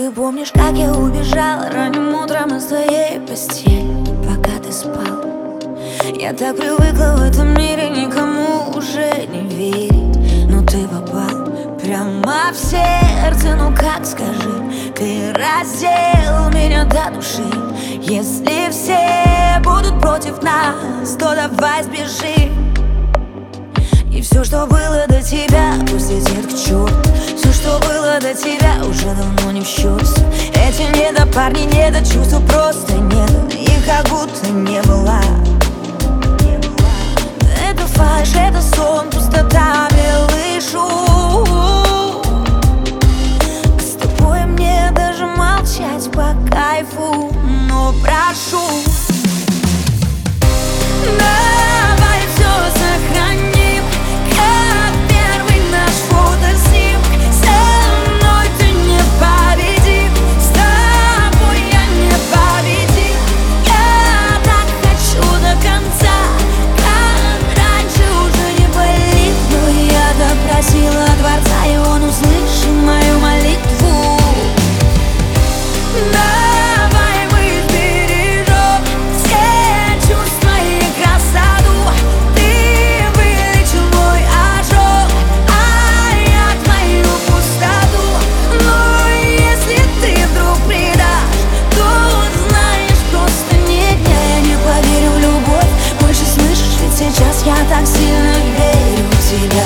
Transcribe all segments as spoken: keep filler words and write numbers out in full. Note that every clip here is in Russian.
Ты помнишь, как я убежала ранним утром из твоей постели, пока ты спал? Я так привыкла в этом мире никому уже не верить, но ты попал прямо в сердце. Ну как, скажи, ты раздел меня до души. Если все будут против нас, то давай сбежим. И все, что было до тебя, пусть летит к черту. Все, что было до тебя, уже давно не в счет. Эти недопарни, недочувства просто нет, их как будто не было. Это фальшь, это сон, пустота, белый шум. С тобой мне даже молчать по кайфу, но прошу, давай все сохраним, как первый наш фотоснимок. Со мной ты непобедим, с тобой я непобедим. Я так хочу до конца, как раньше уже не болит. Но я допросила Творца, и он услышал мою молитву. Давай мы сбережем все чувства и красоту. Ты вылечил мой ожог, а я твою пустоту. Но если ты вдруг предашь, то знаешь, просто нет, я не поверю в любовь больше, слышишь, ведь сейчас я так сильно верю в тебя.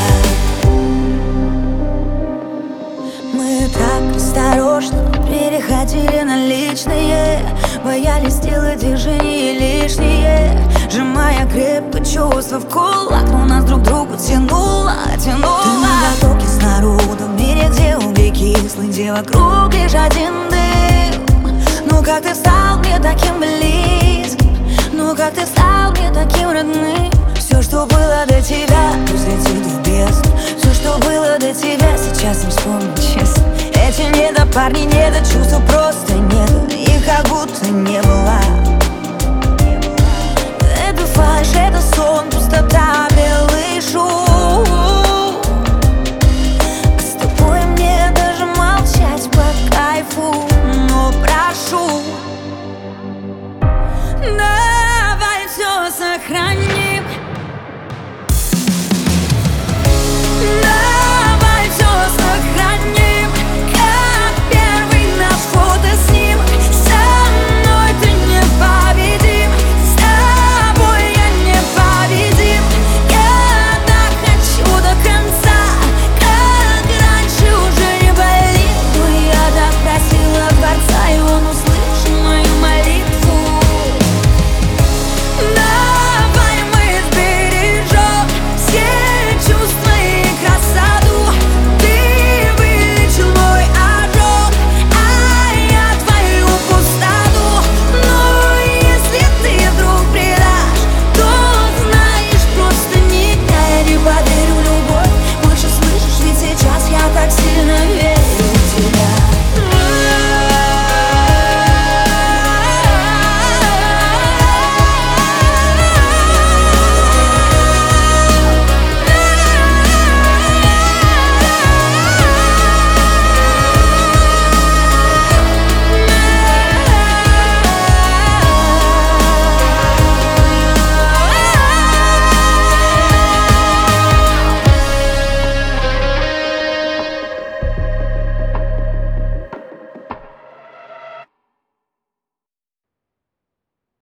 Мы так осторожно переходили на личные, боялись сделать движения лишние, сжимая крепко чувства в кулак, но нас друг к другу тянуло, тянуло. Ты на потоке с народом, в мире, где угли кислый, где вокруг лишь один дым. Ну как ты стал мне таким близким, ну как ты стал мне таким родным. Все, что было до тебя, пусть летит в бездну. Все, что было до тебя, сейчас не вспомнить честно. Эти недопарни, недочувства просто нет, их как будто не было. Это фальшь, это сон, пустота.